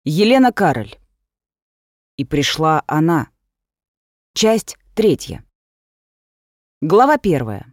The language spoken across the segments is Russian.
Елена Кароль. И пришла она. Часть 3. Глава 1.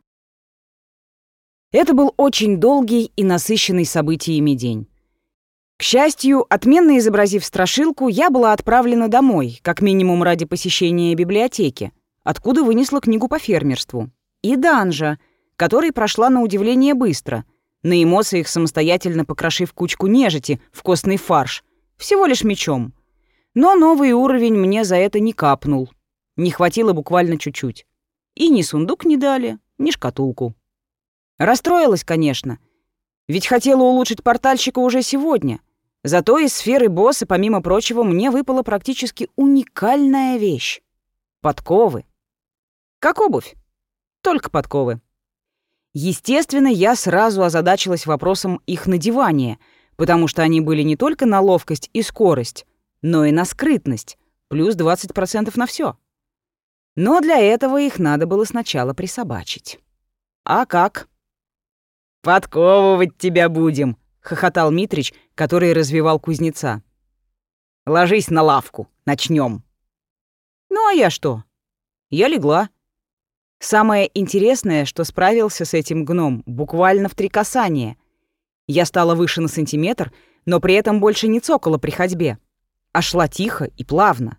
Это был очень долгий и насыщенный событиями день. К счастью, отменно изобразив страшилку, я была отправлена домой, как минимум ради посещения библиотеки, откуда вынесла книгу по фермерству, и данжа, который прошла на удивление быстро, на эмоциях самостоятельно покрошив кучку нежити в костный фарш, всего лишь мечом. Но новый уровень мне за это не капнул. Не хватило буквально чуть-чуть. И ни сундук не дали, ни шкатулку. Расстроилась, конечно. Ведь хотела улучшить портальщика уже сегодня. Зато из сферы босса, помимо прочего, мне выпала практически уникальная вещь. Подковы. Как обувь. Только подковы. Естественно, я сразу озадачилась вопросом их надевания, потому что они были не только на ловкость и скорость, но и на скрытность, плюс 20% на все. Но для этого их надо было сначала присобачить. А как? «Подковывать тебя будем», — хохотал Митрич, который развивал кузнеца. «Ложись на лавку, начнем». Ну а я что? Я легла. Самое интересное, что справился с этим гном буквально в 3 касания. Я стала выше на сантиметр, но при этом больше не цокала при ходьбе, а шла тихо и плавно.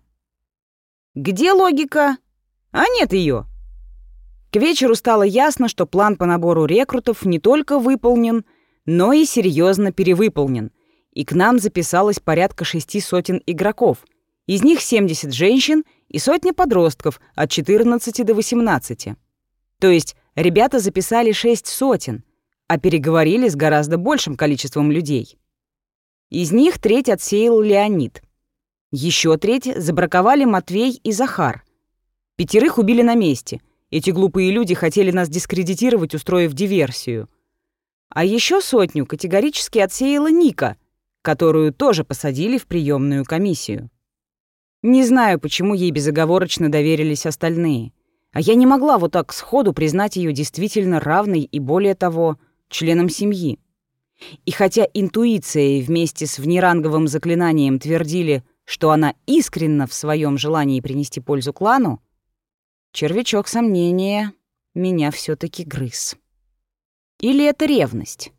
Где логика? А нет ее. К вечеру стало ясно, что план по набору рекрутов не только выполнен, но и серьезно перевыполнен, и к нам записалось порядка 600 игроков, из них 70 женщин и сотня подростков от 14 до 18. То есть ребята записали 6 сотен, а переговорили с гораздо большим количеством людей. Из них треть отсеял Леонид. Еще треть забраковали Матвей и Захар. 5 убили на месте. Эти глупые люди хотели нас дискредитировать, устроив диверсию. А еще 100 категорически отсеяла Ника, которую тоже посадили в приемную комиссию. Не знаю, почему ей безоговорочно доверились остальные. А я не могла вот так сходу признать ее действительно равной и, более того, членом семьи. И хотя интуиция вместе с внеранговым заклинанием твердили, что она искренна в своем желании принести пользу клану, червячок сомнения меня все-таки грыз. Или это ревность?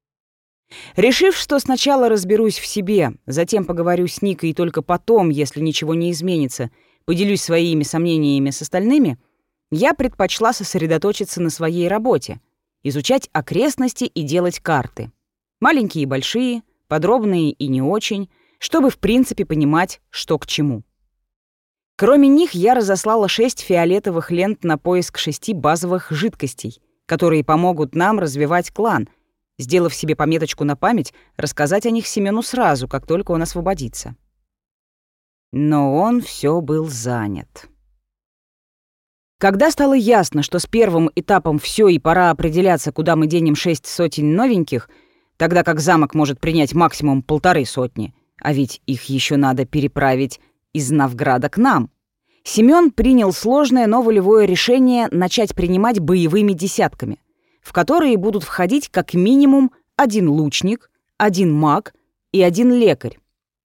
Решив, что сначала разберусь в себе, затем поговорю с Никой и только потом, если ничего не изменится, поделюсь своими сомнениями с остальными, я предпочла сосредоточиться на своей работе, изучать окрестности и делать карты. Маленькие и большие, подробные и не очень, чтобы в принципе понимать, что к чему. Кроме них я разослала 6 фиолетовых лент на поиск 6 базовых жидкостей, которые помогут нам развивать клан, сделав себе пометочку на память, рассказать о них Семену сразу, как только он освободится. Но он все был занят. Когда стало ясно, что с первым этапом все и пора определяться, куда мы денем 6 сотен новеньких, тогда как замок может принять максимум 150, а ведь их еще надо переправить из Новграда к нам, Семён принял сложное, но волевое решение начать принимать боевыми десятками, в которые будут входить как минимум 1 лучник, 1 маг и 1 лекарь.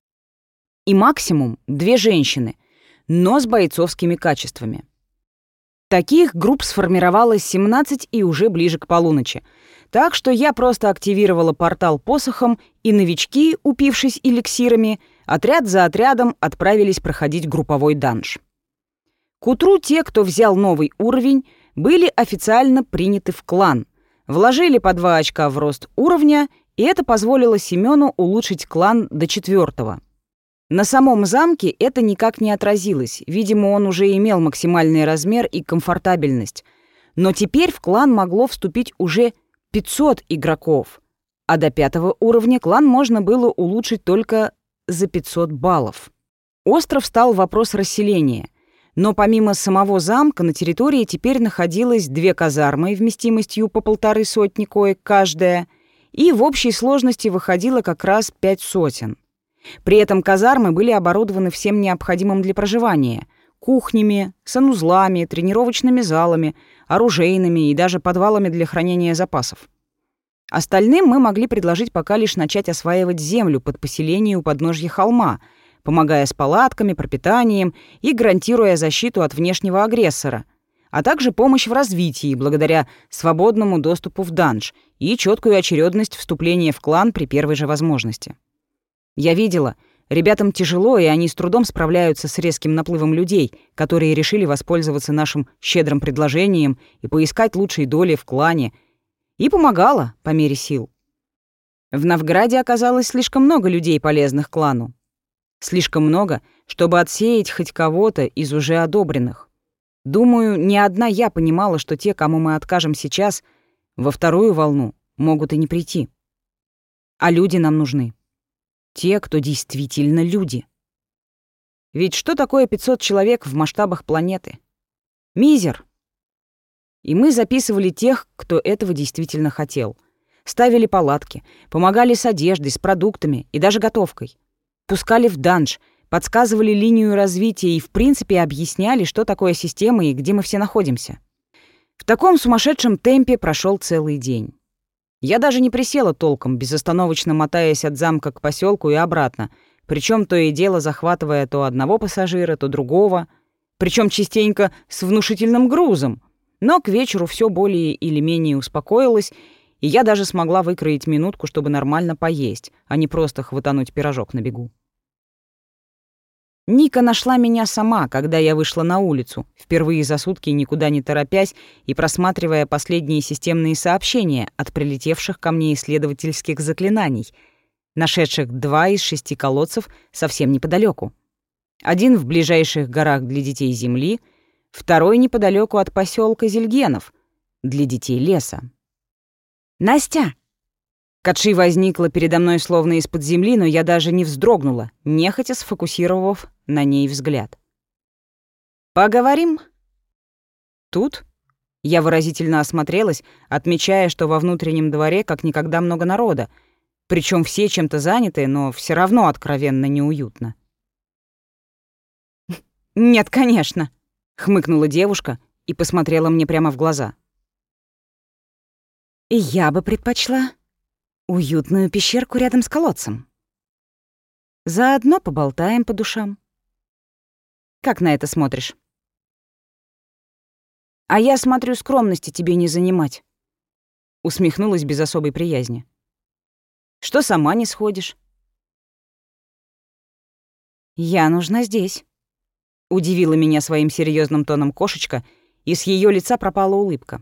И максимум 2 женщины, но с бойцовскими качествами. Таких групп сформировалось 17 и уже ближе к полуночи, так что я просто активировала портал посохом, и новички, упившись эликсирами, отряд за отрядом отправились проходить групповой данж. К утру те, кто взял новый уровень, были официально приняты в клан, вложили по 2 очка в рост уровня, и это позволило Семену улучшить клан до 4. На самом замке это никак не отразилось, видимо, он уже имел максимальный размер и комфортабельность, но теперь в клан могло вступить уже 500 игроков, а до 5 уровня клан можно было улучшить только за 500 баллов. Остро встал вопрос расселения, но помимо самого замка на территории теперь находилось 2 казармы вместимостью по 150 коек каждая, и в общей сложности выходило как раз 5 сотен. При этом казармы были оборудованы всем необходимым для проживания — кухнями, санузлами, тренировочными залами, оружейными и даже подвалами для хранения запасов. Остальным мы могли предложить пока лишь начать осваивать землю под поселение у подножья холма, помогая с палатками, пропитанием и гарантируя защиту от внешнего агрессора, а также помощь в развитии благодаря свободному доступу в данж и четкую очередность вступления в клан при первой же возможности. Я видела, ребятам тяжело, и они с трудом справляются с резким наплывом людей, которые решили воспользоваться нашим щедрым предложением и поискать лучшей доли в клане, и помогала по мере сил. В Новграде оказалось слишком много людей, полезных клану. Слишком много, чтобы отсеять хоть кого-то из уже одобренных. Думаю, не одна я понимала, что те, кому мы откажем сейчас, во вторую волну могут и не прийти. А люди нам нужны. Те, кто действительно люди. Ведь что такое 500 человек в масштабах планеты? Мизер. И мы записывали тех, кто этого действительно хотел. Ставили палатки, помогали с одеждой, с продуктами и даже готовкой. Пускали в данж, подсказывали линию развития и, в принципе, объясняли, что такое система и где мы все находимся. В таком сумасшедшем темпе прошел целый день. Я даже не присела толком, безостановочно мотаясь от замка к поселку и обратно, причем то и дело захватывая то одного пассажира, то другого, причем частенько с внушительным грузом. Но к вечеру все более или менее успокоилось, и я даже смогла выкроить минутку, чтобы нормально поесть, а не просто хватануть пирожок на бегу. Ника нашла меня сама, когда я вышла на улицу, впервые за сутки никуда не торопясь и просматривая последние системные сообщения от прилетевших ко мне исследовательских заклинаний, нашедших 2 из 6 колодцев совсем неподалеку. Один в ближайших горах для детей Земли, второй неподалеку от поселка Зельгенов для детей леса. «Настя!» Катши возникла передо мной словно из-под земли, но я даже не вздрогнула, нехотя сфокусировав на ней взгляд. «Поговорим?» «Тут?» Я выразительно осмотрелась, отмечая, что во внутреннем дворе как никогда много народа, причем все чем-то заняты, но все равно откровенно неуютно. «Нет, конечно», — хмыкнула девушка и посмотрела мне прямо в глаза. «Я бы предпочла уютную пещерку рядом с колодцем. Заодно поболтаем по душам. Как на это смотришь?» «А я смотрю, скромности тебе не занимать», — усмехнулась без особой приязни. «Что сама не сходишь?» «Я нужна здесь», — удивила меня своим серьезным тоном кошечка, и с ее лица пропала улыбка.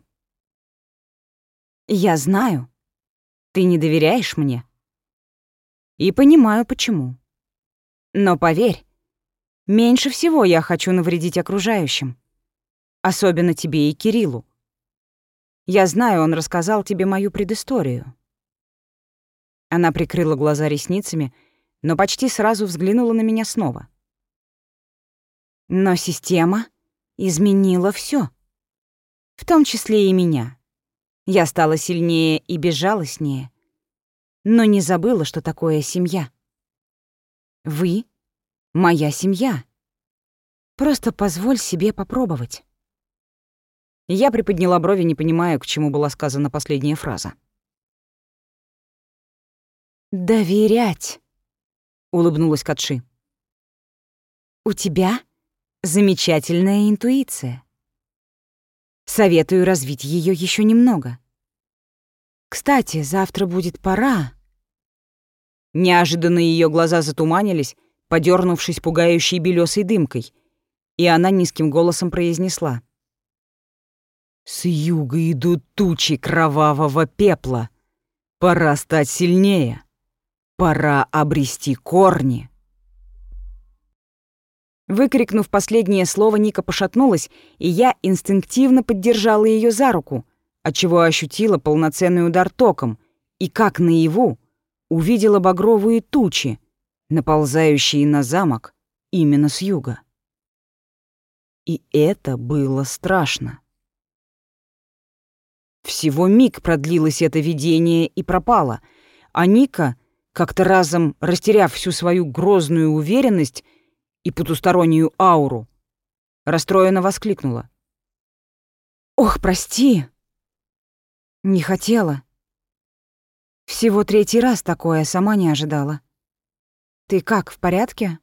«Я знаю, ты не доверяешь мне. И понимаю, почему. Но поверь, меньше всего я хочу навредить окружающим. Особенно тебе и Кириллу. Я знаю, он рассказал тебе мою предысторию». Она прикрыла глаза ресницами, но почти сразу взглянула на меня снова. «Но система изменила все, в том числе и меня. Я стала сильнее и безжалостнее, но не забыла, что такое семья. Вы — моя семья. Просто позволь себе попробовать». Я приподняла брови, не понимая, к чему была сказана последняя фраза. «Доверять», — улыбнулась Катши. «У тебя замечательная интуиция. Советую развить ее еще немного. Кстати, завтра будет пора». Неожиданно ее глаза затуманились, подернувшись пугающей белесой дымкой, и она низким голосом произнесла: «С юга идут тучи кровавого пепла. Пора стать сильнее. Пора обрести корни». Выкрикнув последнее слово, Ника пошатнулась, и я инстинктивно поддержала ее за руку, отчего ощутила полноценный удар током, и как наяву увидела багровые тучи, наползающие на замок именно с юга. И это было страшно. Всего миг продлилось это видение и пропало, а Ника, как-то разом растеряв всю свою грозную уверенность и потустороннюю ауру, расстроенно воскликнула: «Ох, прости! Не хотела. Всего третий раз такое, сама не ожидала. Ты как, в порядке?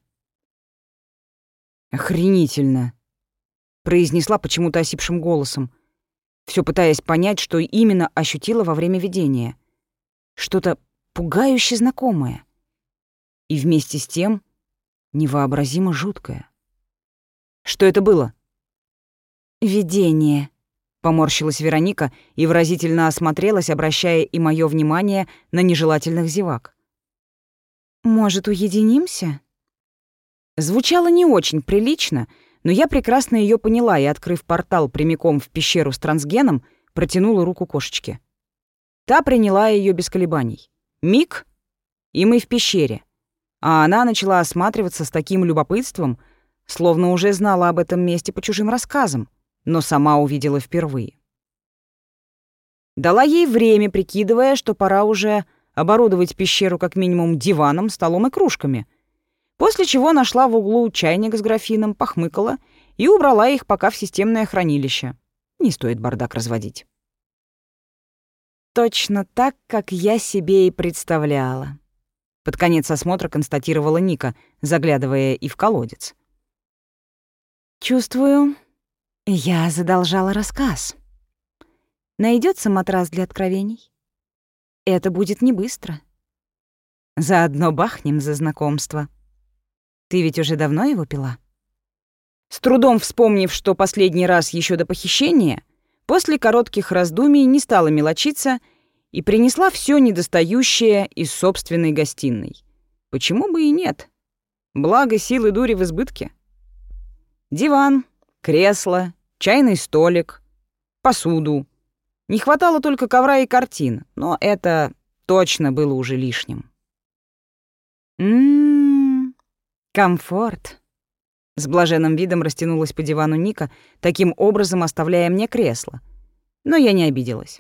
Охренительно, произнесла почему-то осипшим голосом, все пытаясь понять, что именно ощутила во время видения. Что-то пугающе знакомое. И вместе с тем невообразимо жуткое. Что это было? Видение. Поморщилась Вероника и выразительно осмотрелась, обращая и моё внимание на нежелательных зевак. «Может, уединимся?» Звучало не очень прилично, но я прекрасно её поняла и, открыв портал прямиком в пещеру с трансгеном, протянула руку кошечке. Та приняла её без колебаний. Миг, и мы в пещере. А она начала осматриваться с таким любопытством, словно уже знала об этом месте по чужим рассказам, но сама увидела впервые. Дала ей время, прикидывая, что пора уже оборудовать пещеру как минимум диваном, столом и кружками, после чего нашла в углу чайник с графином, похмыкала и убрала их пока в системное хранилище. Не стоит бардак разводить. Точно так, как я себе и представляла. Под конец осмотра констатировала Ника, заглядывая и в колодец. Чувствую, я задолжала рассказ. Найдется матрас для откровений? Это будет не быстро. Заодно бахнем за знакомство. Ты ведь уже давно его пила? С трудом вспомнив, что последний раз еще до похищения, после коротких раздумий не стала мелочиться и принесла все недостающее из собственной гостиной. Почему бы и нет? Благо силы дури в избытке. Диван, кресло, чайный столик, посуду. Не хватало только ковра и картин, но это точно было уже лишним. Комфорт. С блаженным видом растянулась по дивану Ника, таким образом оставляя мне кресло. Но я не обиделась.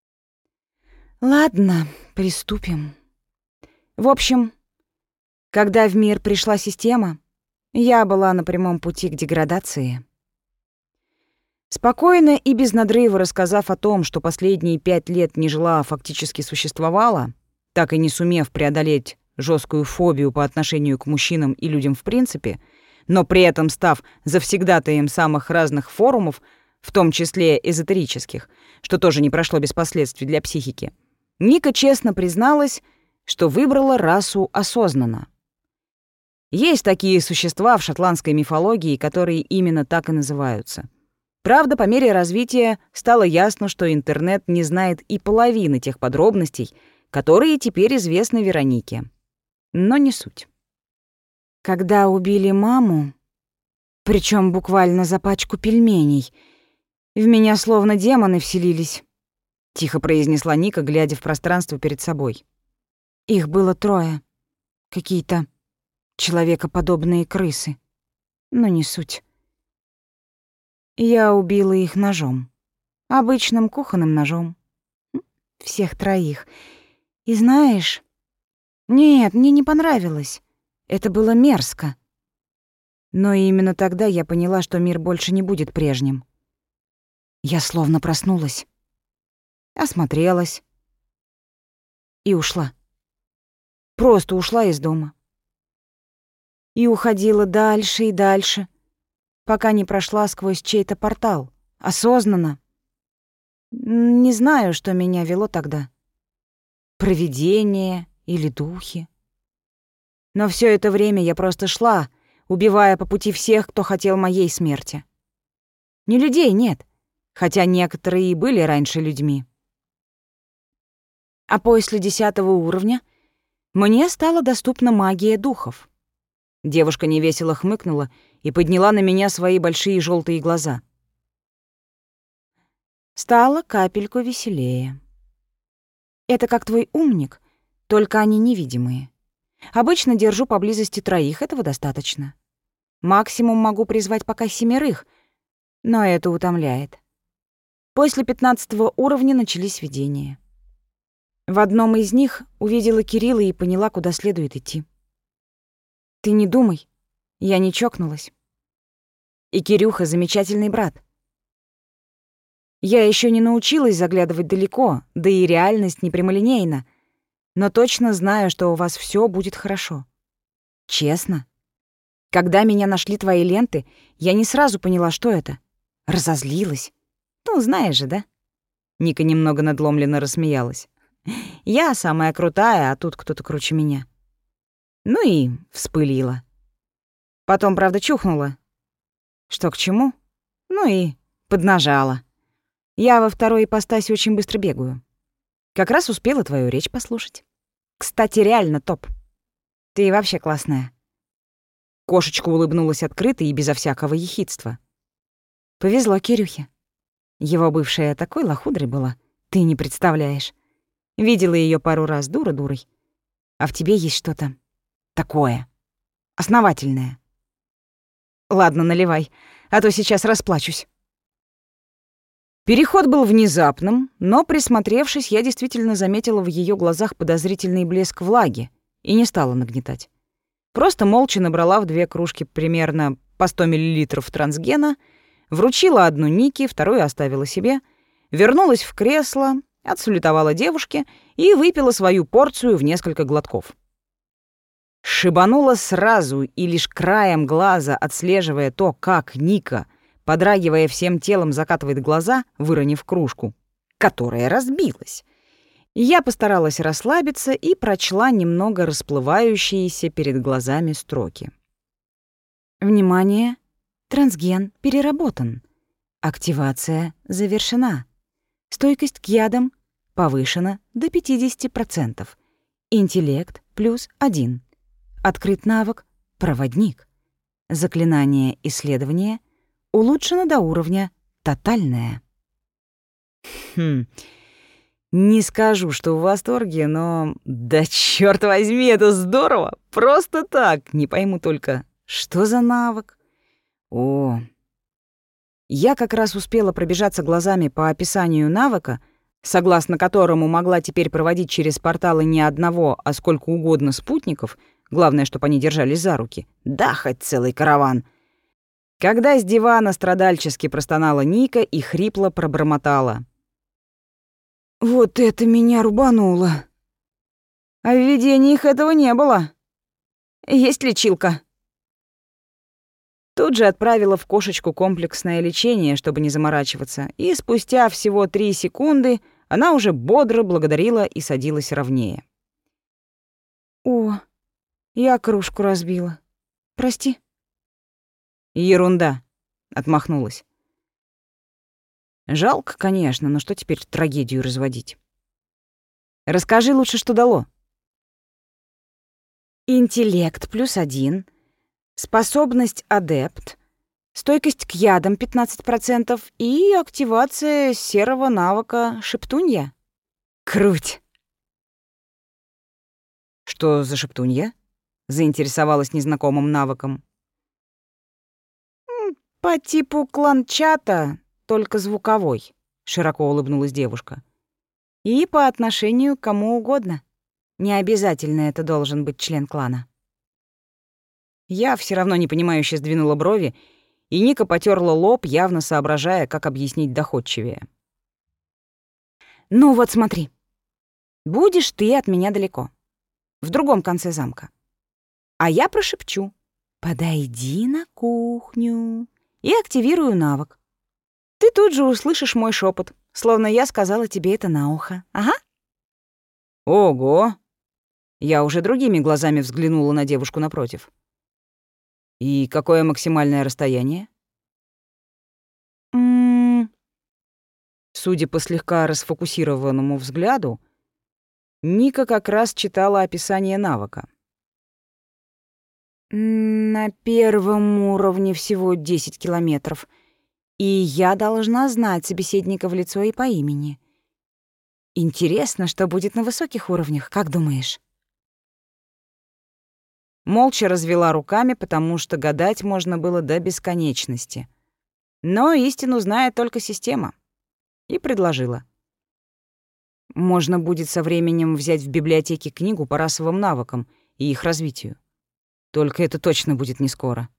Ладно, приступим. В общем, когда в мир пришла система, я была на прямом пути к деградации. Спокойно и без надрыва рассказав о том, что последние 5 лет не жила, а фактически существовала, так и не сумев преодолеть жесткую фобию по отношению к мужчинам и людям в принципе, но при этом став завсегдатаем самых разных форумов, в том числе эзотерических, что тоже не прошло без последствий для психики, Ника честно призналась, что выбрала расу осознанно. Есть такие существа в шотландской мифологии, которые именно так и называются. Правда, по мере развития стало ясно, что интернет не знает и половины тех подробностей, которые теперь известны Веронике. Но не суть. Когда убили маму, причем буквально за пачку пельменей, в меня словно демоны вселились, тихо произнесла Ника, глядя в пространство перед собой. Их было 3. Какие-то человекоподобные крысы. Но не суть. Я убила их ножом. Обычным кухонным ножом. Всех 3. И знаешь... Нет, мне не понравилось. Это было мерзко. Но именно тогда я поняла, что мир больше не будет прежним. Я словно проснулась. Осмотрелась. И ушла. Просто ушла из дома. И уходила дальше и дальше, пока не прошла сквозь чей-то портал. Осознанно. Не знаю, что меня вело тогда. Провидение или духи. Но все это время я просто шла, убивая по пути всех, кто хотел моей смерти. Не людей, нет, хотя некоторые и были раньше людьми. А после 10-го уровня мне стала доступна магия духов. Девушка невесело хмыкнула и подняла на меня свои большие желтые глаза. Стало капельку веселее. Это как твой умник, только они невидимые. Обычно держу поблизости 3, этого достаточно. Максимум могу призвать пока 7, но это утомляет. После 15-го уровня начались видения. В одном из них увидела Кирилла и поняла, куда следует идти. Ты не думай, я не чокнулась. И Кирюха — замечательный брат. Я еще не научилась заглядывать далеко, да и реальность не прямолинейна, Но точно знаю, что у вас все будет хорошо. Честно. Когда меня нашли твои ленты, я не сразу поняла, что это. Разозлилась. Ну, знаешь же, да?» Ника немного надломленно рассмеялась. «Я самая крутая, а тут кто-то круче меня». Ну и вспылила. Потом, правда, чухнула. Что к чему? Ну и поднажала. Я во второй ипостаси очень быстро бегаю. Как раз успела твою речь послушать. Кстати, реально топ. Ты вообще классная. Кошечка улыбнулась открыто и безо всякого ехидства. Повезло Кирюхе. Его бывшая такой лохудрой была, ты не представляешь. Видела ее пару раз дура-дурой. А в тебе есть что-то такое, основательное. Ладно, наливай, а то сейчас расплачусь. Переход был внезапным, но, присмотревшись, я действительно заметила в ее глазах подозрительный блеск влаги и не стала нагнетать. Просто молча набрала в 2 кружки примерно по 100 мл трансгена, вручила одну Нике, вторую оставила себе, вернулась в кресло, отсулетовала девушке и выпила свою порцию в несколько глотков. Шибанула сразу и лишь краем глаза, отслеживая то, как Ника, подрагивая всем телом, закатывает глаза, выронив кружку, которая разбилась. Я постаралась расслабиться и прочла немного расплывающиеся перед глазами строки. Внимание! Трансген переработан. Активация завершена. Стойкость к ядам повышена до 50%. Интеллект +1. Открыт навык «Проводник». Заклинание исследования улучшено до уровня «Тотальное». Не скажу, что в восторге, но... Да чёрт возьми, это здорово! Просто так! Не пойму только, что за навык? О, я как раз успела пробежаться глазами по описанию навыка, согласно которому могла теперь проводить через порталы не одного, а сколько угодно спутников, главное, чтобы они держались за руки, да хоть целый караван. Когда с дивана страдальчески простонала Ника и хрипло пробормотала: «Вот это меня рубануло! А в видениях этого не было. Есть лечилка?» Тут же отправила в кошечку комплексное лечение, чтобы не заморачиваться, и спустя всего 3 секунды она уже бодро благодарила и садилась ровнее. «О, я кружку разбила. Прости». «Ерунда», — отмахнулась. «Жалко, конечно, но что теперь трагедию разводить? Расскажи лучше, что дало». Интеллект +1, способность адепт, стойкость к ядам 15% и активация серого навыка шептунья. Круть. Что за шептунья? Заинтересовалась незнакомым навыком. По типу клан-чата, только звуковой, широко улыбнулась девушка. И по отношению к кому угодно. Не обязательно это должен быть член клана. Я все равно непонимающе сдвинула брови, и Ника потёрла лоб, явно соображая, как объяснить доходчивее. «Ну вот смотри. Будешь ты от меня далеко, в другом конце замка. А я прошепчу: подойди на кухню, и активирую навык. Ты тут же услышишь мой шепот, словно я сказала тебе это на ухо. Ага». «Ого!» Я уже другими глазами взглянула на девушку напротив. «И какое максимальное расстояние?» Судя по слегка расфокусированному взгляду, Ника как раз читала описание навыка. «На первом уровне всего 10 километров, и я должна знать собеседника в лицо и по имени. Интересно, что будет на высоких уровнях, как думаешь?» Молча развела руками, потому что гадать можно было до бесконечности. Но истину знает только система. И предложила: можно будет со временем взять в библиотеке книгу по расовым навыкам и их развитию. Только это точно будет не скоро.